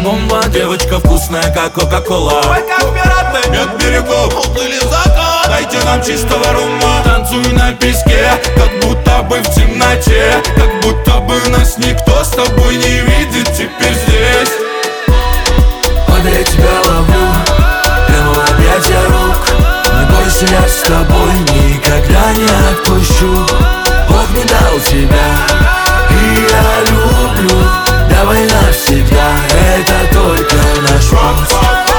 бомба, девочка вкусная, как кока-кола. Мы как пираты, Нет берегов, уплыли в закат. дайте нам чистого рума. Танцуй на песке, как будто бы в темноте, как будто бы нас никто с тобой не видит теперь здесь. Вот я тебя ловлю, прямо в объятия рук. Не бойся, я с тобой никогда не отпущу. Бог не дал тебя, и я люблю. Давай навсегда, это только наш путь.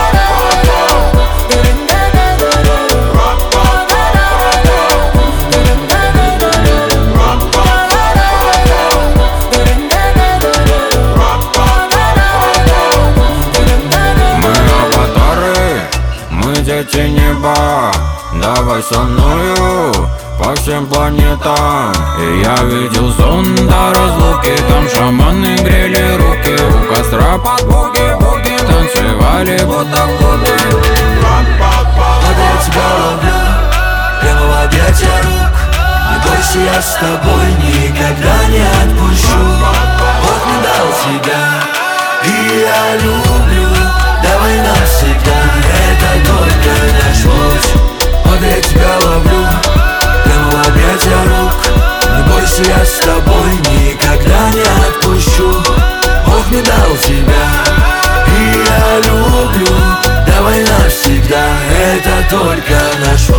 Дети неба, давай со мною по всем планетам. И я видел сон до разлуки, там шаманы грели руки, у костра под буги-буги танцевали будто в клубе. Вот я тебя ловлю, прямо в объятия рук. Не бойся, я с тобой никогда не отпущу. Бог не дал тебя, и я люблю. Давай навсегда, это только наш путь. Вот я тебя ловлю, прямо в объятия рук. Не бойся, я с тобой никогда не отпущу. Бог не дал тебя, и я люблю. Давай навсегда, это только наш путь.